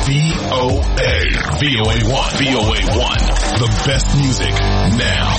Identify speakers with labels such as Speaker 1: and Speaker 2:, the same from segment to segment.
Speaker 1: VOA1. VOA1. The best music now.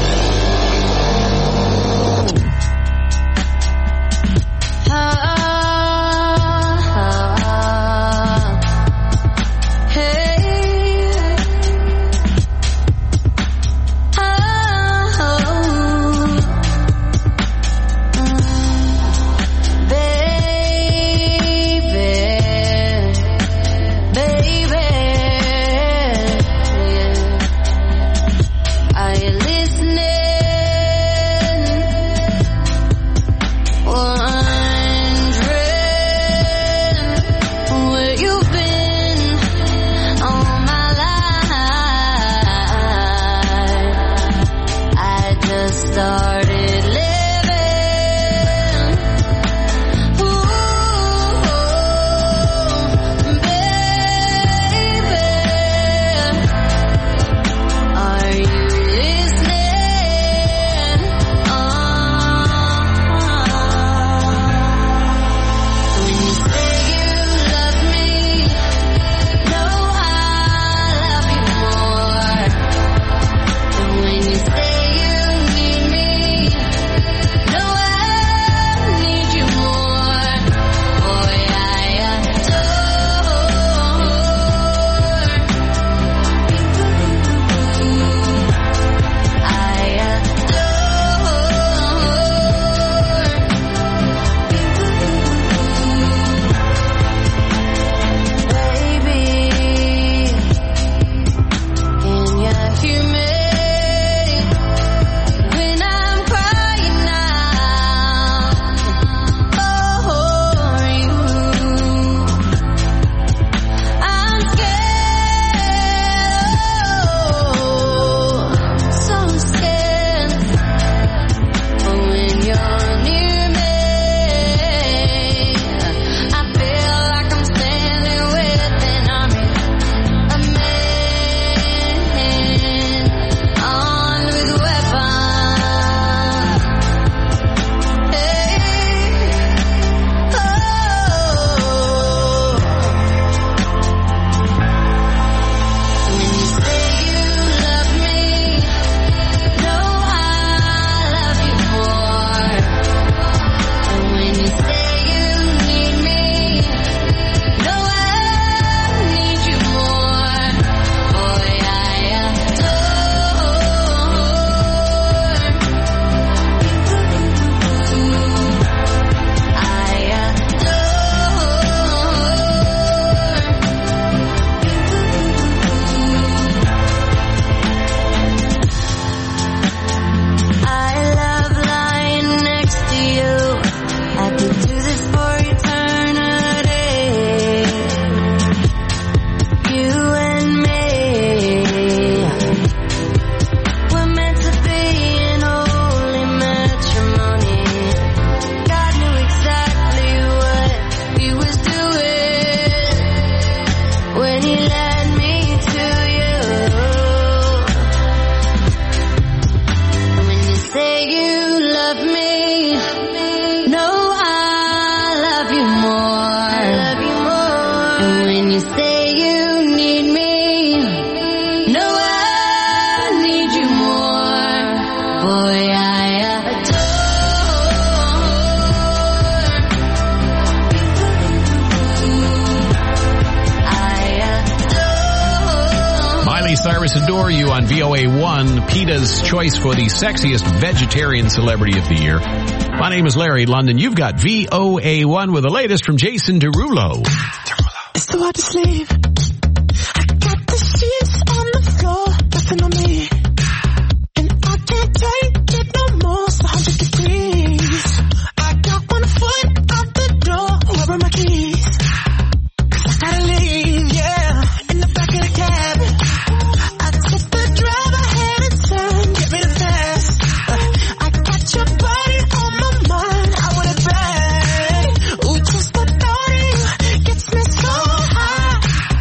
Speaker 2: Adore You on VOA1, PETA's choice for the sexiest vegetarian celebrity of the year. My name is Larry London. You've got VOA1 with the latest from Jason Derulo.
Speaker 3: It's too hard to sleep. I got the sheets on the floor, nothing on me. And I can't take it no more, it's 100 degrees. I got 1 foot out the door, where are my keys? I gotta leave, yeah, in the back of the cab. I took the drive ahead and turn, get me the fast. I got your body on my mind, I want it back. Ooh, just the thought of you gets me so high.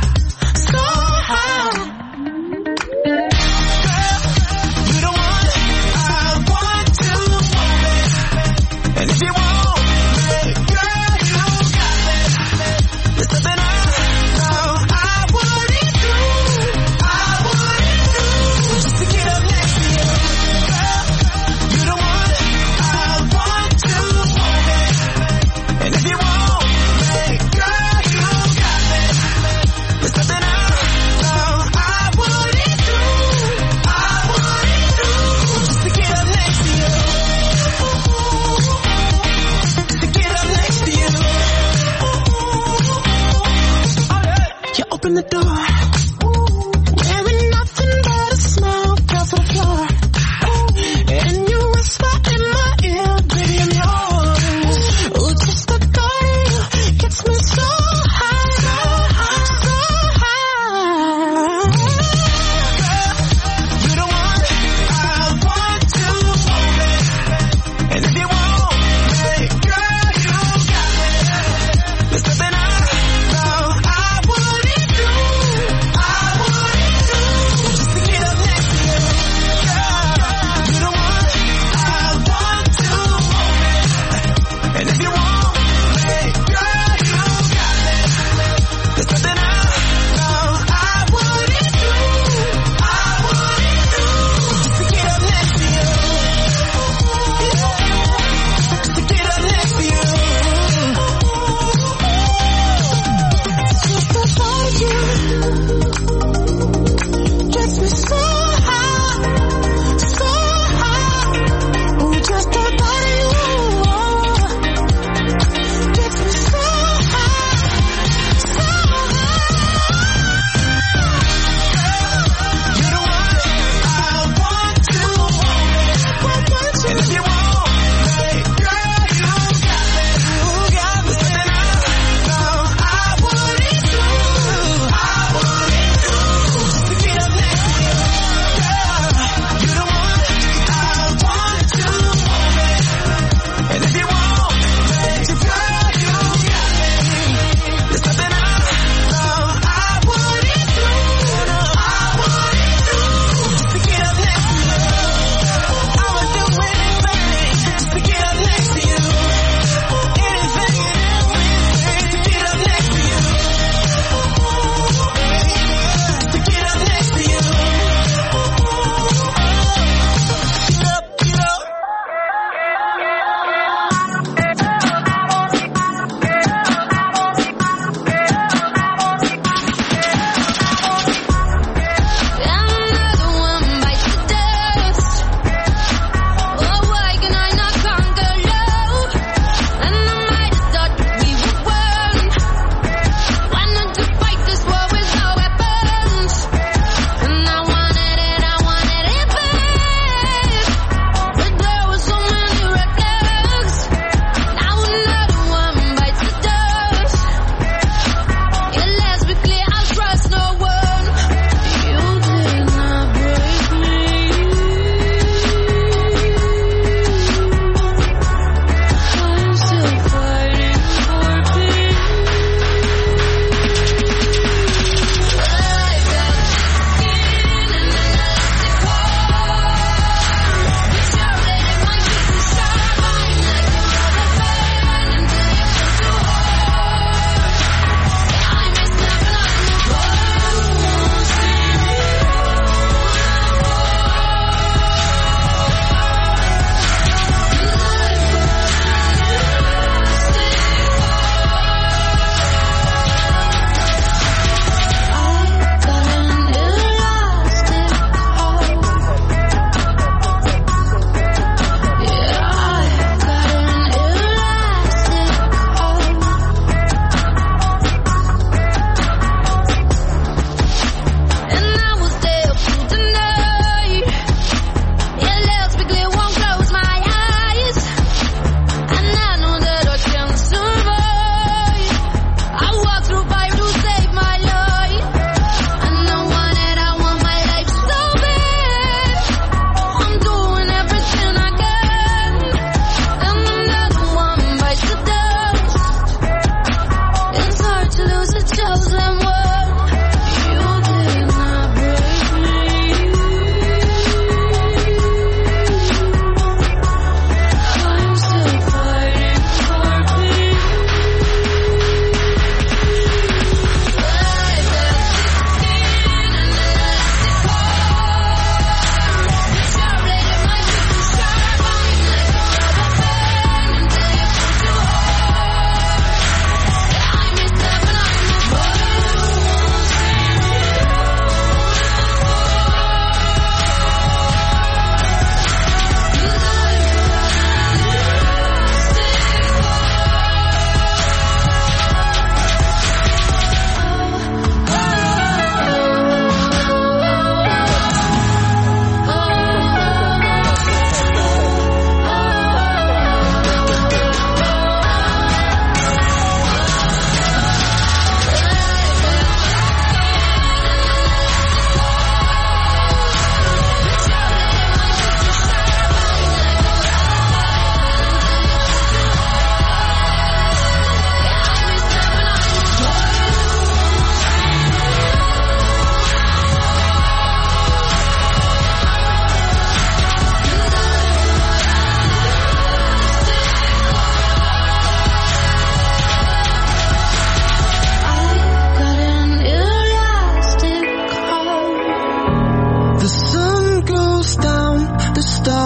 Speaker 3: open the door. Wearing nothing but a smile, fell to the floor. And you whisper in my ear, baby, I'm yours. Ooh, just the thought of you gets me so high, so high. Girl, you're the one I want to hold it. And if you want me, girl, you got it. There's nothing I know I wouldn't do.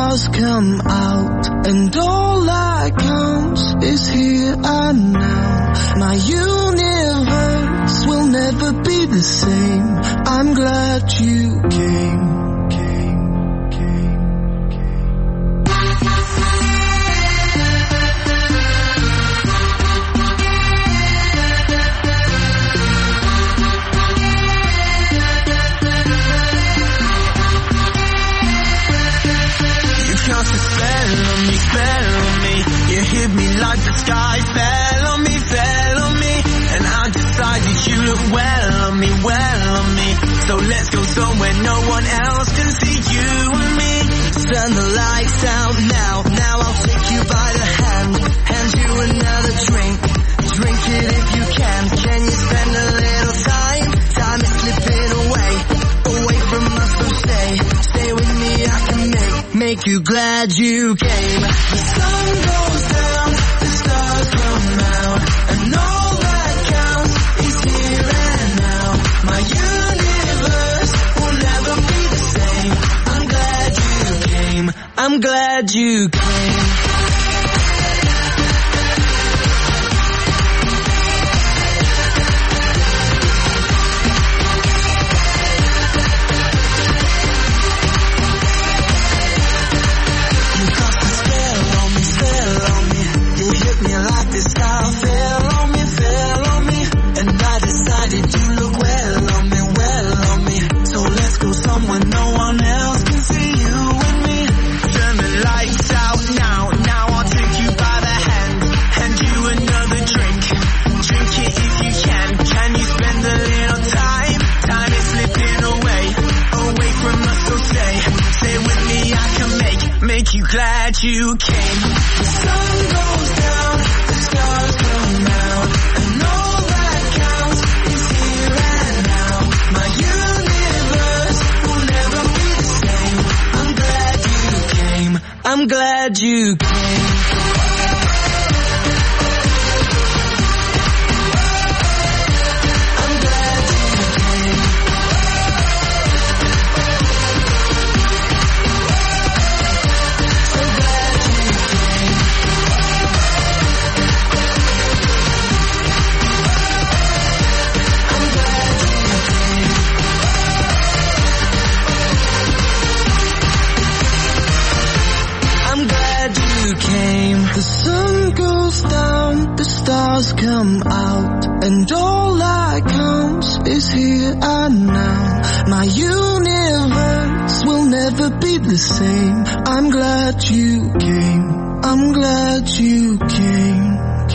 Speaker 3: stars come out, and all that counts is here and now. My universe will never be the same. I'm glad you came.
Speaker 4: Fell on me, you hit me like the sky fell on me, and I decided you look well on me, so let's go somewhere no one else can see you and me. Turn the lights out now I'll take you by the hand you another drink it if you can you spend a little time is slipping away from us, so stay with me, I can make you glad you came. The sun goes down, the stars come out, and all that counts is here and now. My universe will never be the same. I'm glad you came. I'm glad you came. You glad you came. The sun goes down, the stars come out, and all that counts is here and now. My universe will never be the same. I'm glad you came. I'm glad you came. The sun goes down, the stars come out, and all that counts is here and now. My universe will never be the same. I'm glad you came. I'm glad you came.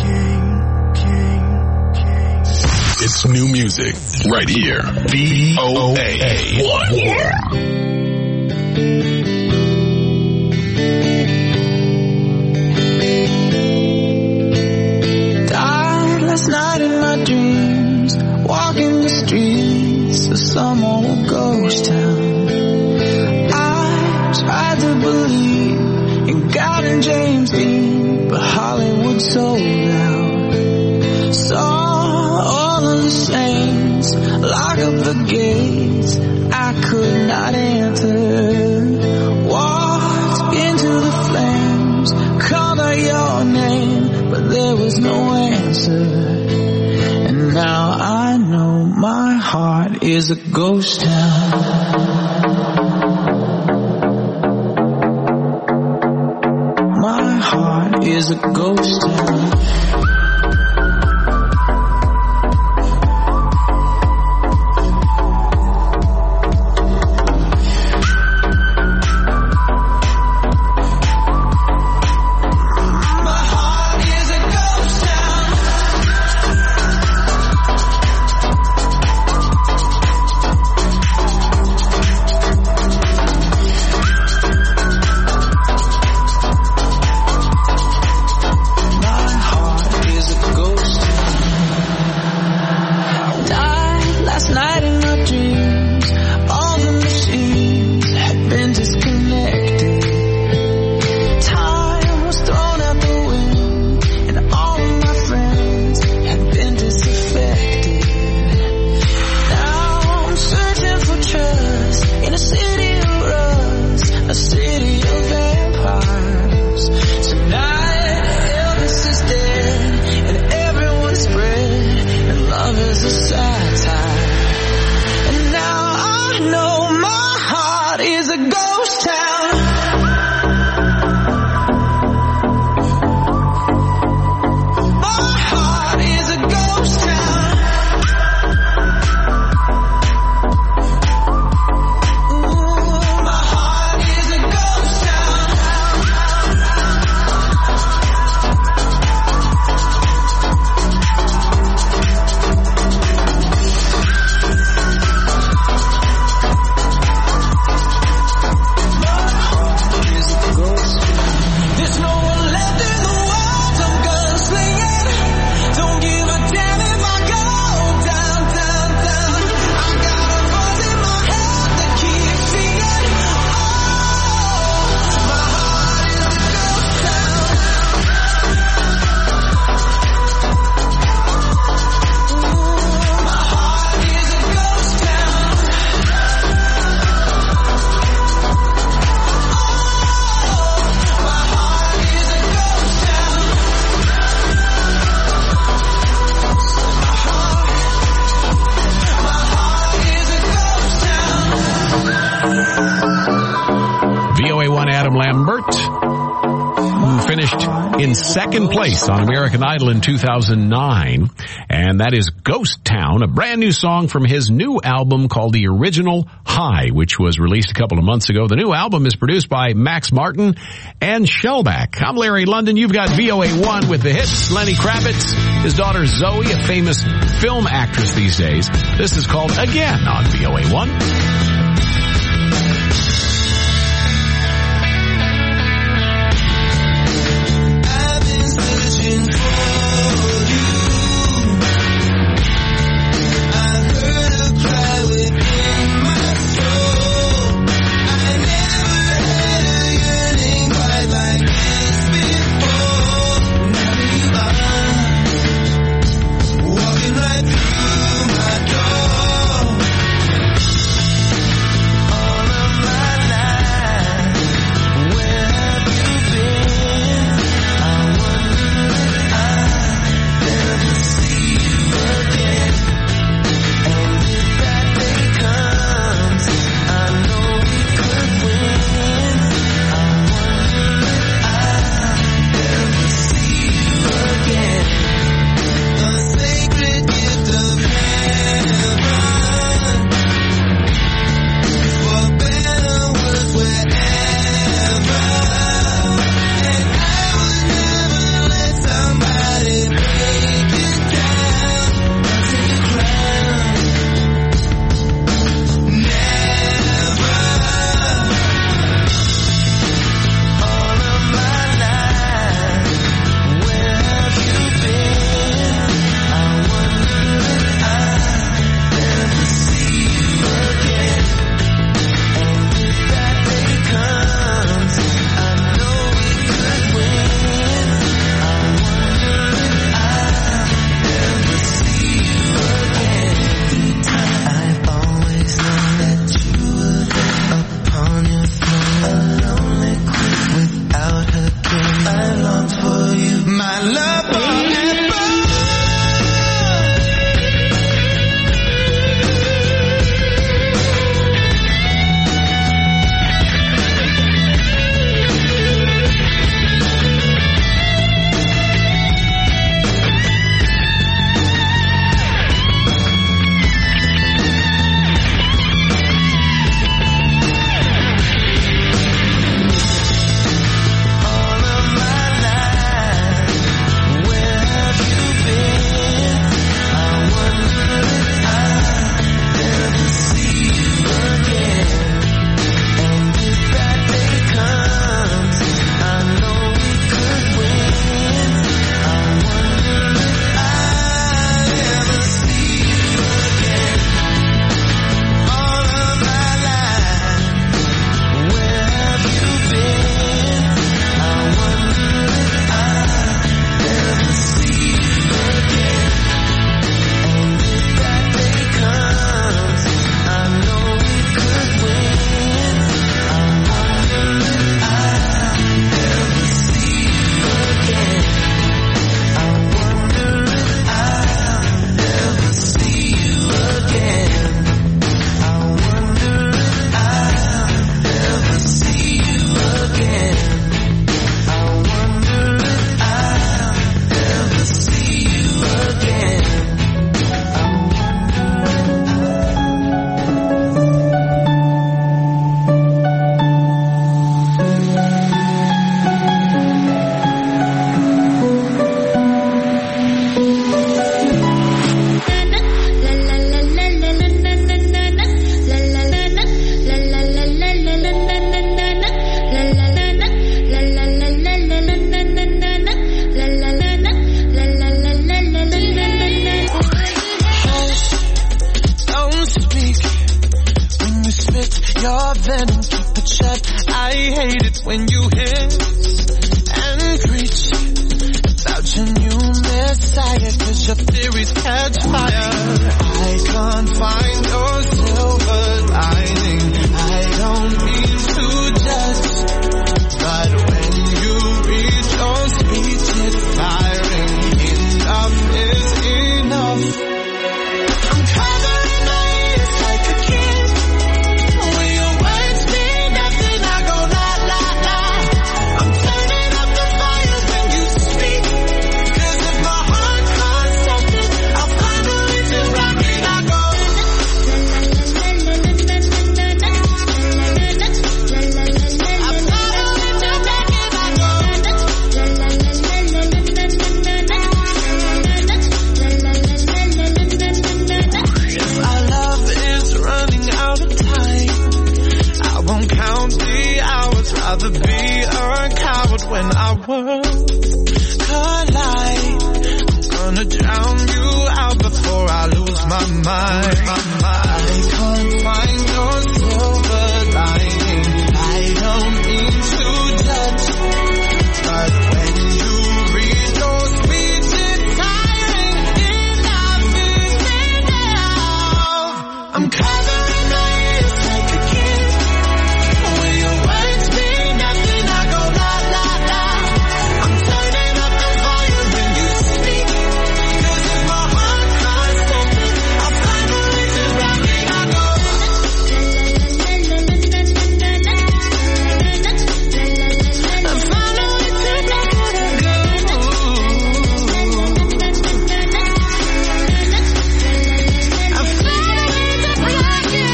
Speaker 1: It's new music right here. VOA1.
Speaker 3: Last night in my dreams, walking the streets of some old ghost town. I tried to believe in God and James Dean, but Hollywood sold out. Saw all of the saints lock up the gates I could not enter. Walked into the flames, called out your name, but there was no answer. And now I know my heart is a ghost town. My heart is a ghost town. My heart
Speaker 2: in second place on American Idol in 2009. And that is Ghost Town, a brand new song from his new album called The Original High, which was released a couple of months ago. The new album is produced by Max Martin and Shellback. I'm Larry London. You've got VOA1 with the hits. Lenny Kravitz, his daughter Zoe, a famous film actress these days. This is called Again on VOA1.
Speaker 4: When you world collide. I'm gonna drown you out before I lose my mind. I can't find your silver lining. I don't mean to judge, but when you read those speeches, it's tiring enough now. I'm covering my ears like a kid. When your words mean nothing, I go la la la. I'm turning up the volume when you speak, 'cause if my heart can't stop it, I'll find a way to rock it. I go. I found a way to block it. I go. I found a way to block it.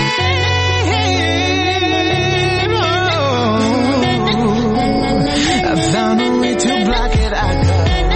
Speaker 4: I found a way to block it. I go.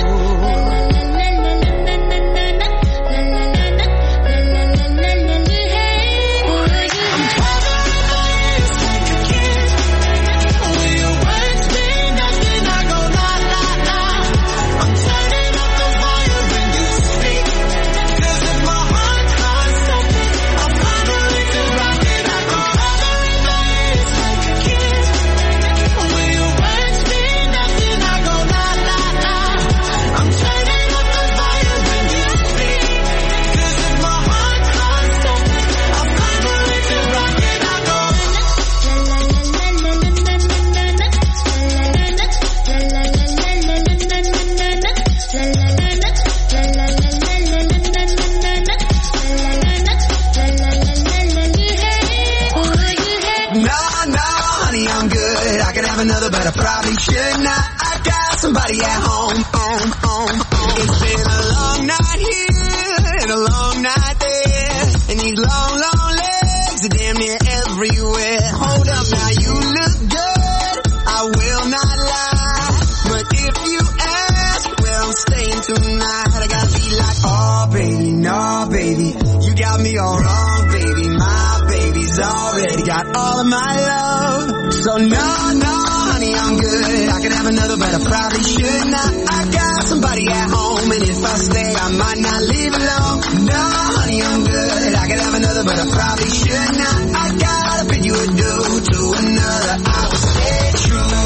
Speaker 4: I'm covering my ears like a kid. When your words mean nothing, I go la la la. I'm turning up the volume when you speak, 'cause if my heart can't stop it, I'll find a way to rock it. I go. Covering my ears like a kid. When your words mean nothing, I go la la la. I'm turning up the volume when you speak, 'cause if my heart can't stop it, I'll find a way to rock it. I go. No, honey, I'm good. I could have another, but I probably should not. I got somebody at home. It's been a long night here and a long night there, and these long, long legs are damn near everywhere. Hold up, now you look good, I will not lie, but if you ask where I'm staying tonight, I gotta be like, oh baby, no baby, you got me all wrong, baby. My baby's already got all of my love. So no, honey, I'm good. I could have another, but I probably should not. I got somebody at home, and if I stay, I might not leave alone. No, honey, I'm good. I could have another, but I probably should not. I gotta bid you adieu to another. I will stay true.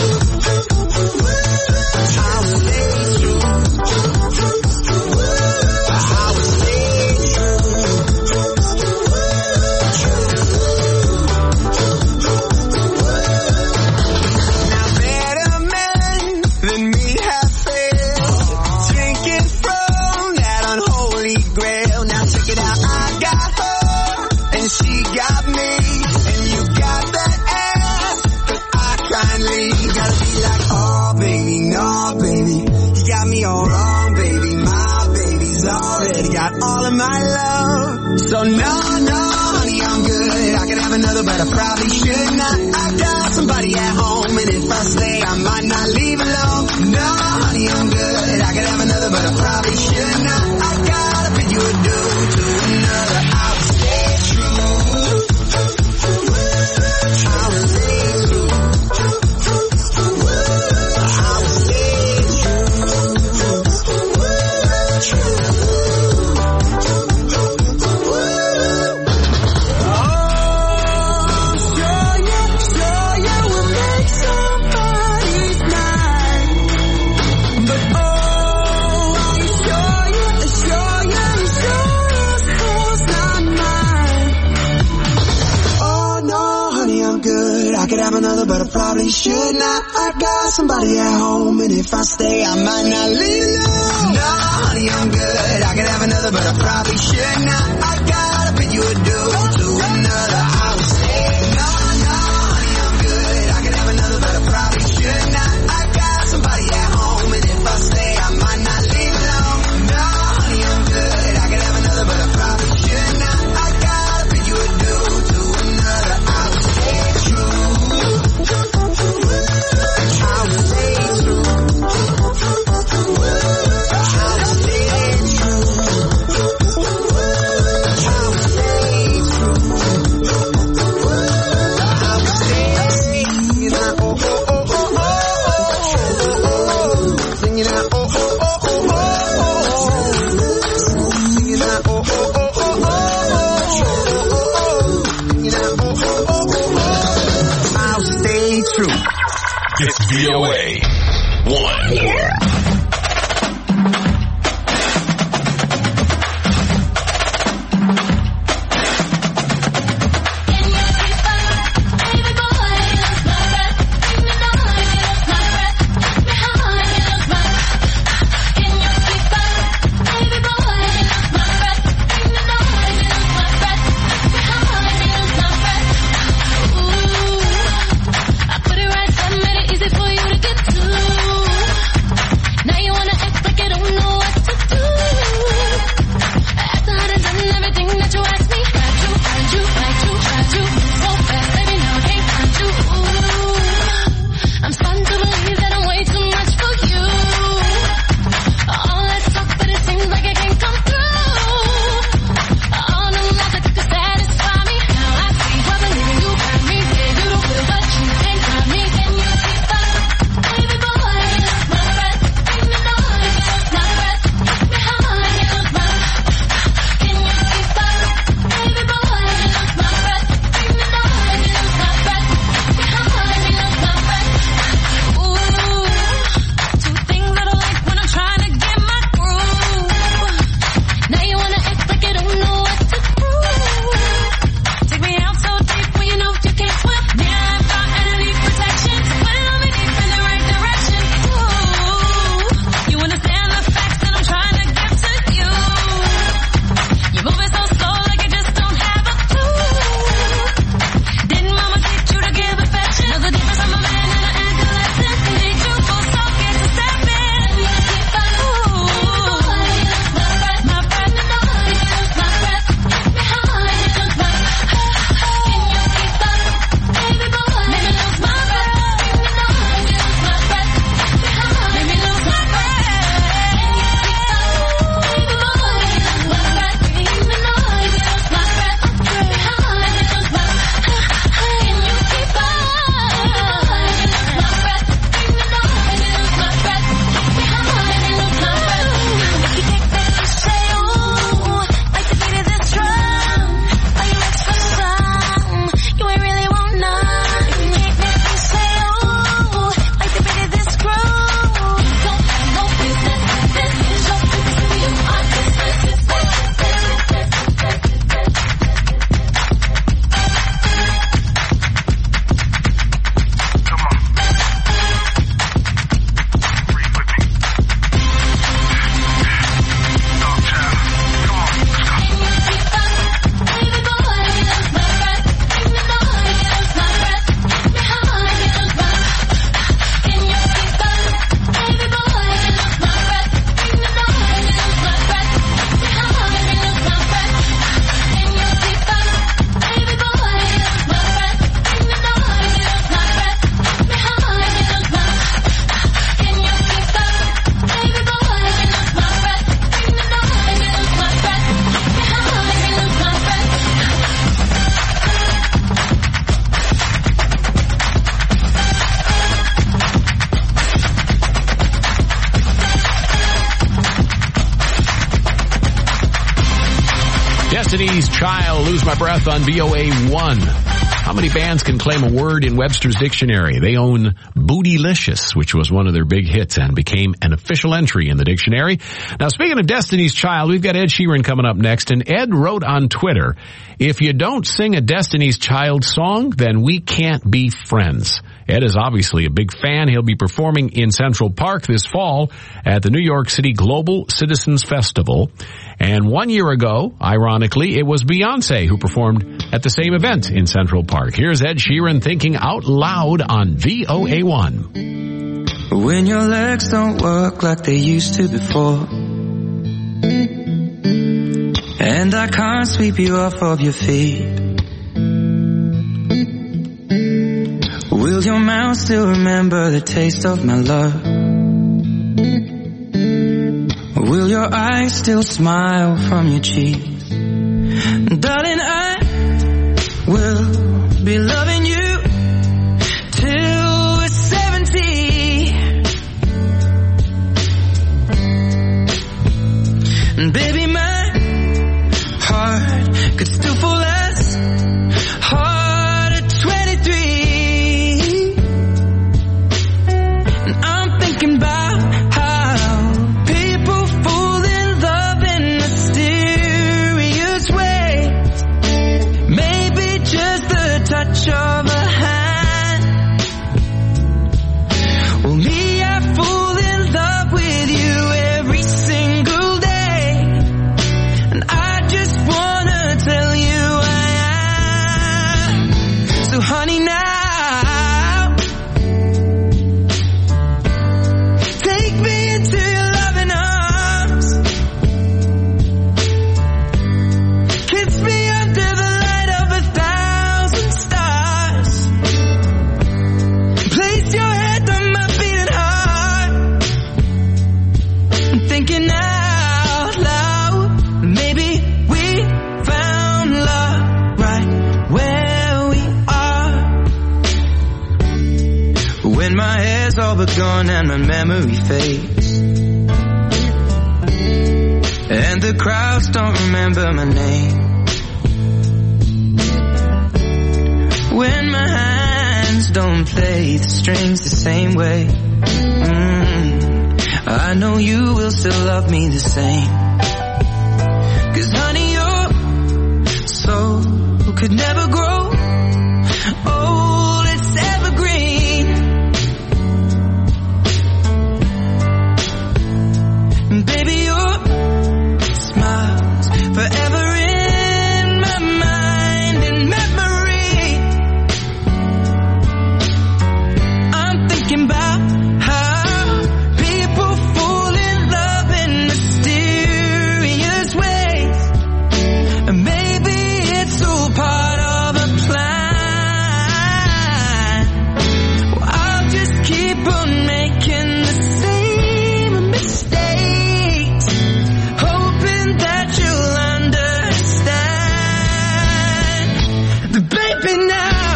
Speaker 4: I will stay true. I will stay true. Now better men than me have failed, drinking from that unholy grail. Now check it out, I got her and she got me, and you got that ass, but I kindly gotta be like, oh baby, no baby, you got me all wrong, baby. My baby's already got all of my love. So no, honey, I'm good. I could have another, but I probably should not. I got somebody at home, and if I stay, I might not leave alone. No, honey, I'm good. I could have another, but I probably should not. I gotta bid you adieu to another. I will stay true. I will stay true. I will stay Sure you will make somebody's night. But I'm sure you it's not mine. Oh no, honey, I'm good. I could have another, but I probably should not. I got somebody at home, and if I stay, I might not leave alone. No, honey, I'm good. I could have another, but I probably should not. I gotta bid you adieu to another. I will stay. No, honey, I'm good. I could have another, but I probably should not. I got somebody at home, and if I stay, I might not leave alone. No, honey, I'm good. I could have another, but I probably should not. I gotta bid you adieu to another. I will stay true. I will stay true. I will stay true.
Speaker 1: VOA 1.
Speaker 2: Destiny's Child, Lose My Breath on VOA 1. How many bands can claim a word in Webster's dictionary? They own Bootylicious, which was one of their big hits and became an official entry in the dictionary. Now, speaking of Destiny's Child, we've got Ed Sheeran coming up next, and Ed wrote on Twitter, "If you don't sing a Destiny's Child song, then we can't be friends." Ed is obviously a big fan. He'll be performing in Central Park this fall at the New York City Global Citizens Festival. And 1 year ago, ironically, it was Beyonce who performed at the same event in Central Park. Here's Ed Sheeran thinking out loud on VOA 1.
Speaker 5: When your legs don't work like they used to before, and I can't sweep you off of your feet, will your mouth still remember the taste of my love? Will your eyes still smile from your cheeks? Darling, I will be loving you till we're 70. And baby, my heart could still fall as hard at 23. touch of a hand. Well, me, I fall in love with you every single day, and I just wanna tell you I am. So honey, now take me into your loving arms, kiss me under the light of 1,000 stars, place your head on my beating heart. I'm thinking out loud, maybe we found love right where we are. When my hair's all but gone and my memory fades, and the crowds don't remember my name, when my hands don't play the strings the same way, I know you will still love me the same. 'Cause honey, your soul could never grow old, it's evergreen. And baby, your smile's forever in my mind and memory. I'm thinking about how people fall in love in mysterious ways, and maybe it's all part of a plan. Well, I'll just keep on making the same mistakes, hoping that you'll understand. But baby, now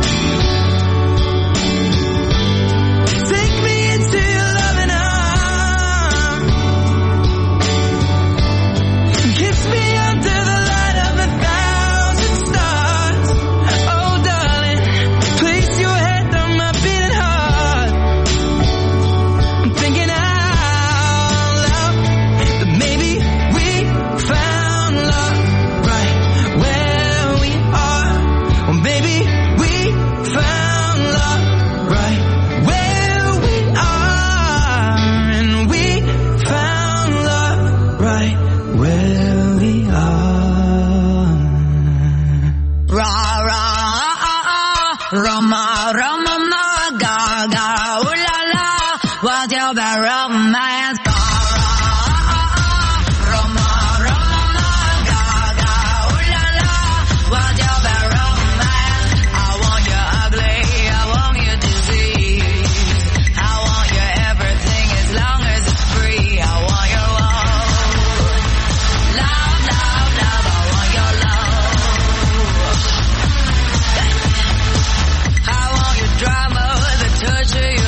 Speaker 5: take me into your loving arms, kiss me under the light of 1,000 stars. Oh darling, place your head on my beating heart. I'm thinking out loud that maybe we found love right where we are. Well, maybe we found love right where we are, and we found love right where we are.
Speaker 6: Ra ra Rama Rama ma ga ga ooh la la, what's your bad romance? Ga ra Rama Rama ma ga ga ooh la la, what's your bad romance? I want you ugly, I want you disease, I want you everything as long as it's free. I want your love, love, love, love. I want your love. I want your drama, the touch of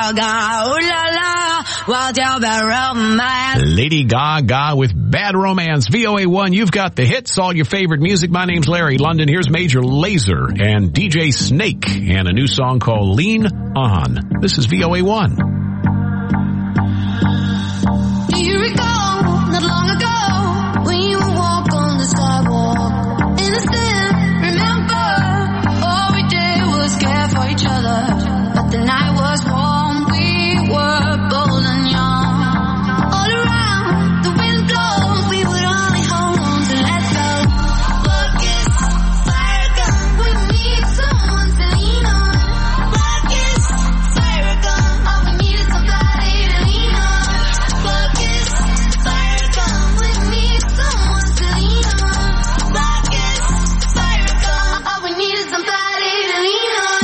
Speaker 6: Gaga, ooh la la, what's your bad romance?
Speaker 2: Lady Gaga with Bad Romance. VOA1, you've got the hits, all your favorite music. My name's Larry London. Here's Major Lazer and DJ Snake and a new song called Lean On. This is VOA1.
Speaker 3: Do you recall not long ago when you would walk on the sidewalk? Innocent, remember, all we did was care for each other. But the night was warm, we were bold and young. All around, the wind blows, we would only hold on to let go. Focus, fire gun, we need someone to lean on. Focus, fire gun, all we need is somebody to lean on. Focus, fire gun, we need someone to lean on. Focus, fire gun, all we need is somebody to lean on.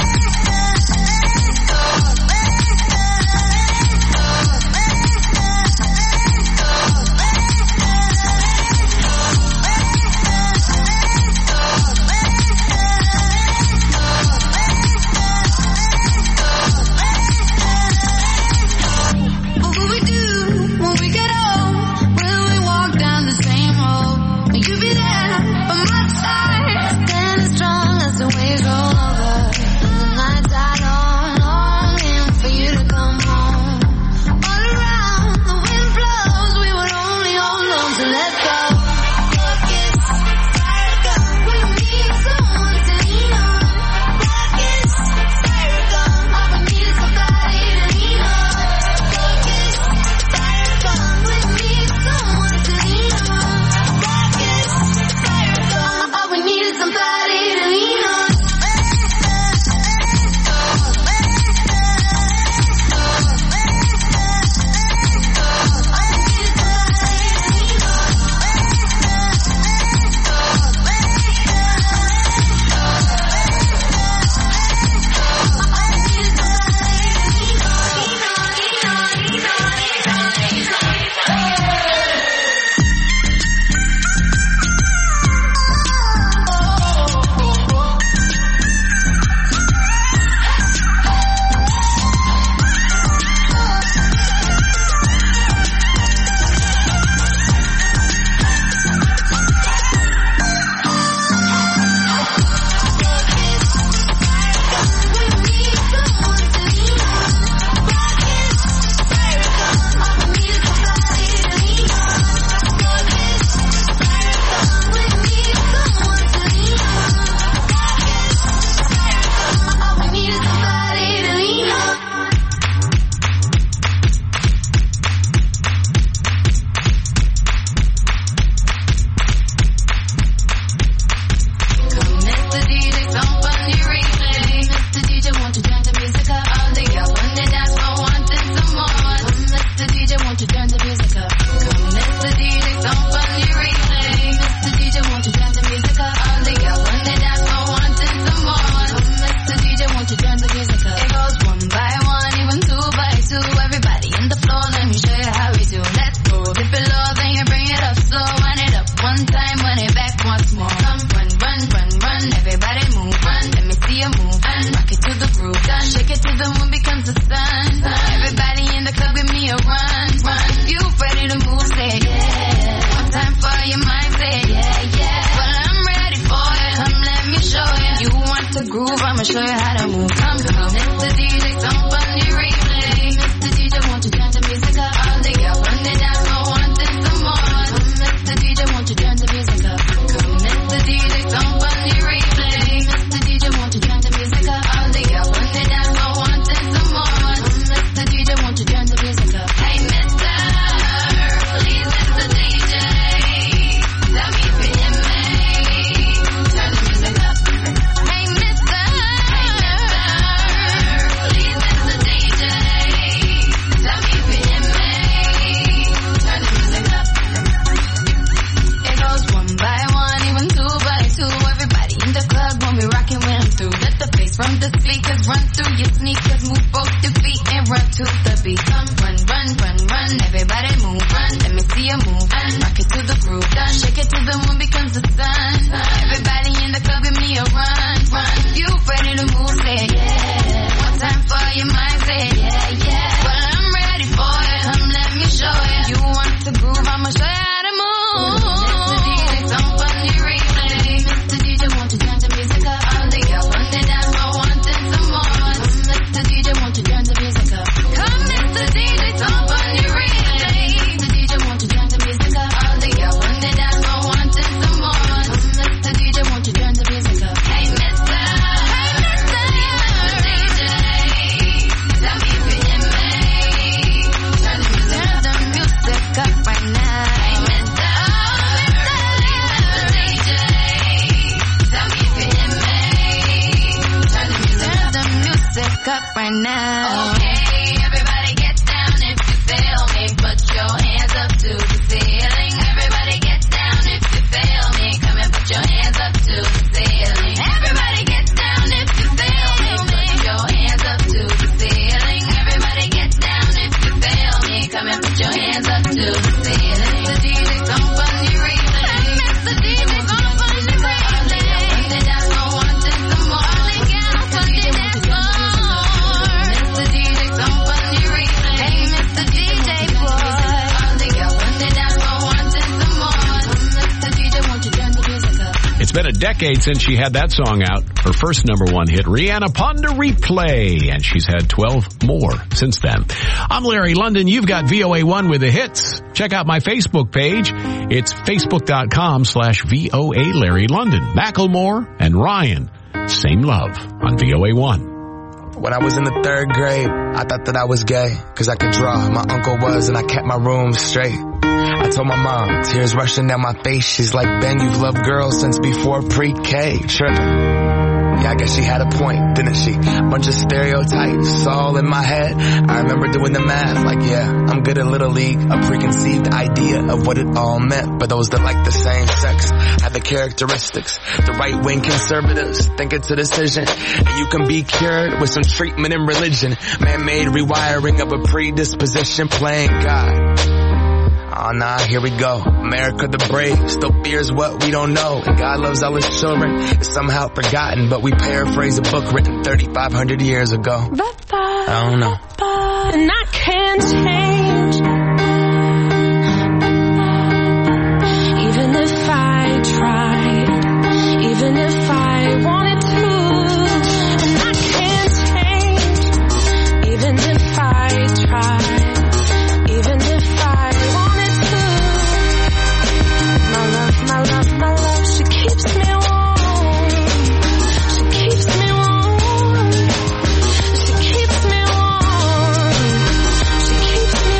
Speaker 3: What will we do when we get old? Will we walk down the same road? Will you be there by my side? Standing strong as the waves roll over. The nights are long, longing for you to come home. All around, the wind blows, we would only hold on to let go. Focus, fire gun, we need someone to lean on. Focus, fire gun, all we need is somebody to lean on. Focus, fire gun, we need someone to lean on. Focus, fire gun, all we need is somebody to lean on. I'ma show you how to move. Come, Mr. DJ, some funny replay. Mr. DJ, won't you turn the music up? All the girls run it down, so wanting some more. Mr. DJ, won't you turn the music up? Come, Mr. DJ, some funny replay. Mr. DJ, won't you turn the music up? All the girls run it down, so wanting some more. Mr. DJ, won't you turn the music up? Hey, Mr. Please, Mr. DJ, tell me if you hear me. Turn the music up. Hey, Mr. Please, Mr.
Speaker 2: a decade since she had that song out. Her first #1 hit, Rihanna Pon de Replay, and she's had 12 more since then. I'm Larry London. You've got VOA1 with the hits. Check out my Facebook page. It's facebook.com/VOA Larry London. Macklemore and Ryan, Same Love on VOA1.
Speaker 7: When I was in the 3rd grade, I thought that I was gay, cause I could draw. My uncle was, and I kept my room straight. I told my mom, tears rushing down my face. She's like, Ben, you've loved girls since before pre-K. Tripping. Yeah, I guess she had a point, didn't she? Bunch of stereotypes all in my head. I remember doing the math, like, yeah, I'm good at Little League. A preconceived idea of what it all meant. But those that like the same sex have the characteristics. The right-wing conservatives think it's a decision. And you can be cured with some treatment in religion. Man-made rewiring of a predisposition, playing God. Oh nah, here we go. America the brave still fears what we don't know. And God loves all his children. It's somehow forgotten, but we paraphrase a book written 3,500 years ago. I don't know.
Speaker 3: And I can't change. Even if I tried, even if I wanted to. And I can't change. Even if I tried, even if I wanted to. My love, she keeps me warm. She keeps me warm. She keeps me warm. She keeps me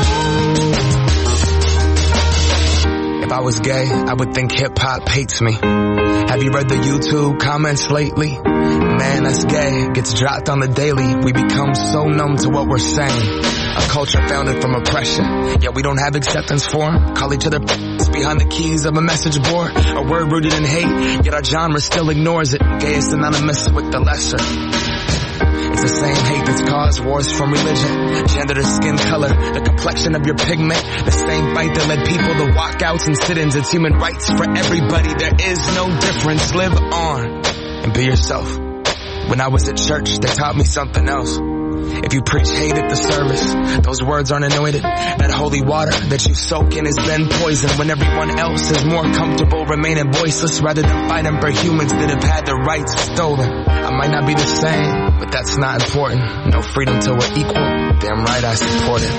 Speaker 3: warm.
Speaker 7: If I was gay, I would think hip-hop hates me. Have you read the YouTube comments lately? Man, that's gay. Gets dropped on the daily. We become so numb to what we're saying. A culture founded from oppression. Yet we don't have acceptance for them. Call each other behind the keys of a message board. A word rooted in hate. Yet our genre still ignores it. Gay is synonymous with the lesser. It's the same hate that's caused wars from religion, gender to skin color, the complexion of your pigment. The same fight that led people to walkouts and sit-ins. It's human rights for everybody. There is no difference. Live on and be yourself. When I was at church, they taught me something else. If you preach hate at the service, those words aren't anointed. That holy water that you soak in has been poisoned when everyone else is more comfortable remaining voiceless rather than fighting for humans that have had their rights stolen. I might not be the same, but that's not important. No freedom till we're equal. Damn right I support it.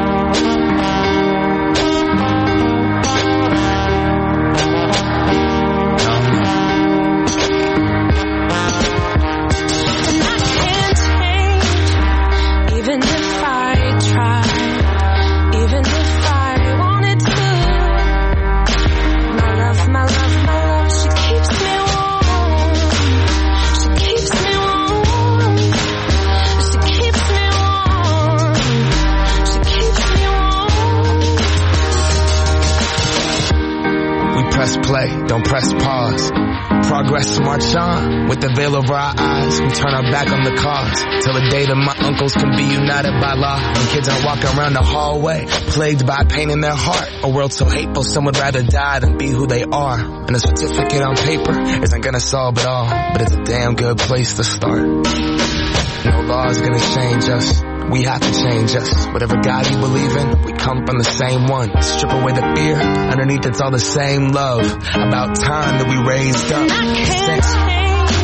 Speaker 7: Play, don't press pause. Progress march on. With the veil over our eyes, we turn our back on the cause. Till the day that my uncles can be united by law. When kids are walking around the hallway, plagued by pain in their heart. A world so hateful, some would rather die than be who they are. And a certificate on paper isn't gonna solve it all, but it's a damn good place to start. No law is gonna change us. We have to change us. Whatever God you believe in, we come from the same one. Strip away the fear, underneath it's all the same love. About time that we raised up.
Speaker 3: I can't change.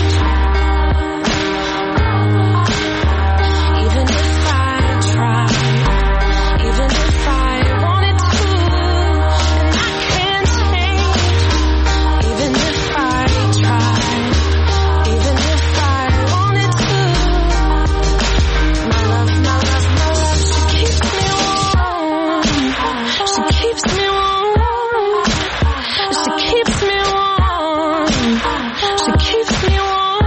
Speaker 3: Even if I tried, even if I wanted to. And I can't change. Even if I tried, even if I wanted to. My love, she keeps me warm. She keeps me warm. She keeps me warm. She keeps me warm.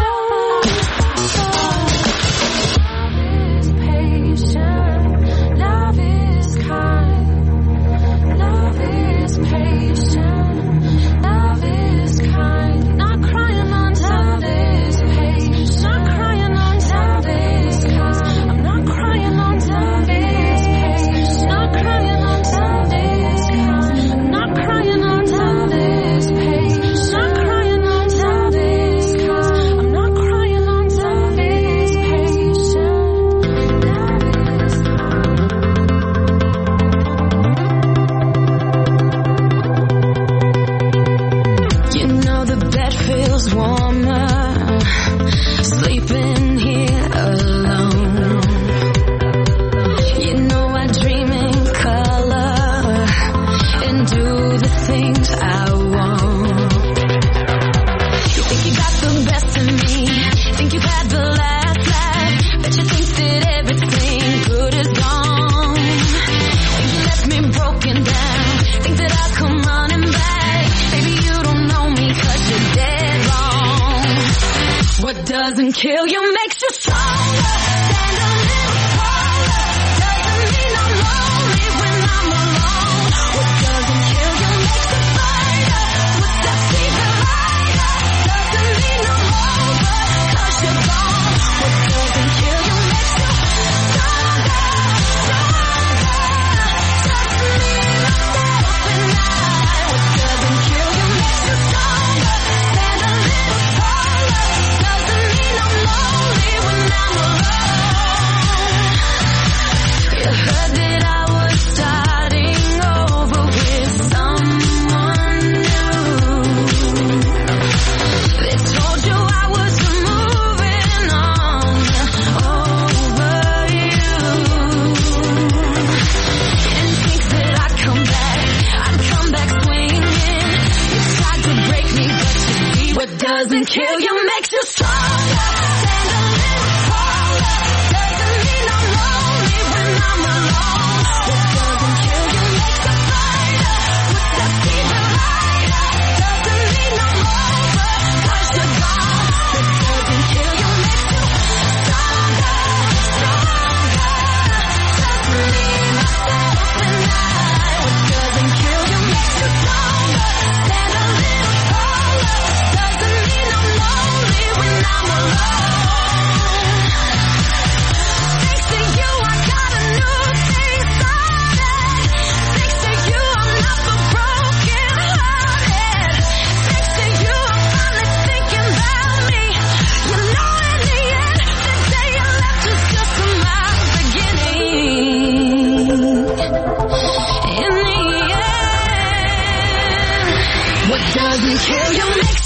Speaker 6: doesn't kill you makes you stronger. Stand a little taller. Doesn't mean I'm lonely when I'm alone. What doesn't kill you makes you brighter. What that even lighter. Doesn't mean I'm over, 'cause you're gone. What doesn't kill you makes you stronger, stronger. Just me, myself, and I. What doesn't kill you makes you stronger. Stand a little taller. Doesn't mean I'm lonely when I'm alone. You heard that I was starting over with someone new. They told you I was moving on over you. Didn't think that I'd come back swinging. You tried to break me, but you see what doesn't kill you makes you stronger. Stand a little taller. Doesn't mean I'm lonely when I'm alone. What doesn't kill you makes you brighter. What that's even lighter. Doesn't mean I'm over, 'cause you're gone. What doesn't kill you makes you stronger, stronger. Just me, myself, and I. What doesn't kill you makes you stronger. Stand a little taller. Doesn't mean I'm lonely when I'm alone. Thanks to you, I got a new thing started. Thanks to you, I'm not so broken hearted. Thanks to you, I'm finally thinking about me. You know, in the end, the day you left was just my beginning. In the end, what doesn't kill you makes